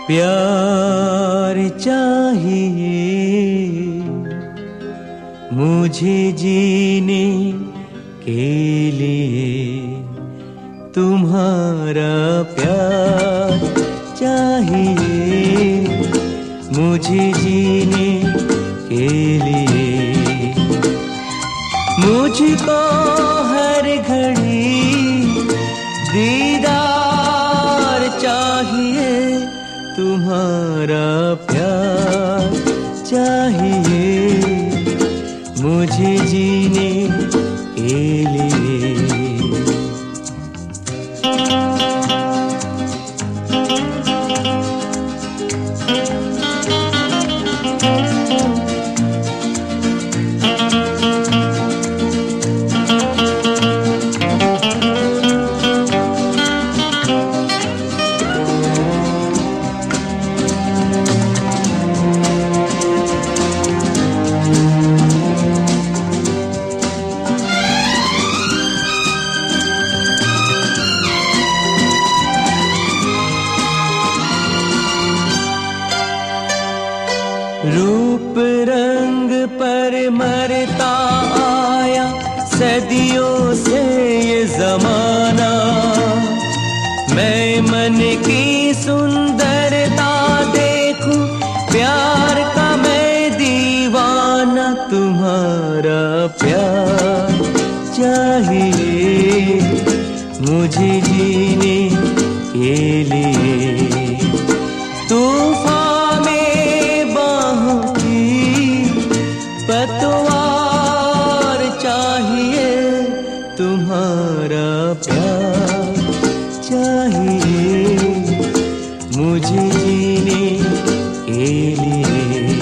प्यार चाहिए मुझे जीने के लिए, तुम्हारा प्यार चाहिए मुझे जीने के लिए। मुझको हर घड़ी दीदार चाहिए, तुम्हारा प्यार चाहिए मुझे जीने के लिए। रूप रंग पर मरता आया सदियों से ये जमाना, मैं मन की सुंदरता देखूं, प्यार का मैं दीवाना। तुम्हारा प्यार चाहिए मुझे जीने के लिए। तूफान में बाहों की पतवार चाहिए, तुम्हारा प्यार चाहिए मुझे जीने के लिए।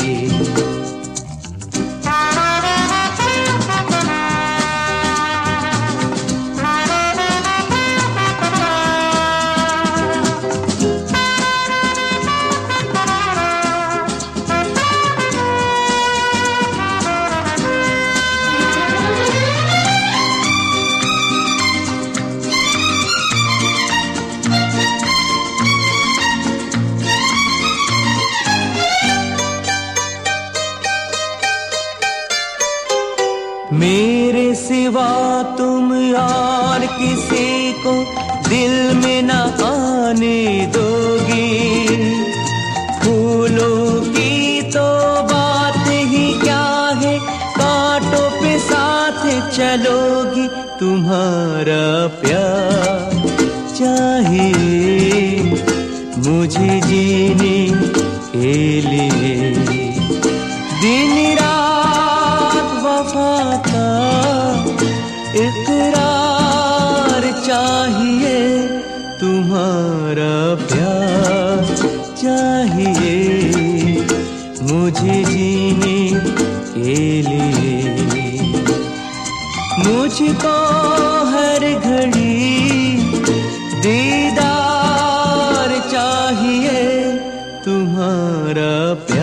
मेरे सिवा तुम यार किसी को दिल में न आने दोगी, फूलों की तो बात ही क्या है, कांटों पे साथ चलोगी। तुम्हारा प्यार चाहिए मुझे जीने के लिए। दिन रात वफा का इकरार चाहिए, तुम्हारा प्यार चाहिए मुझे जीने के लिए। मुझको हर घड़ी दीदार चाहिए, तुम्हारा प्यार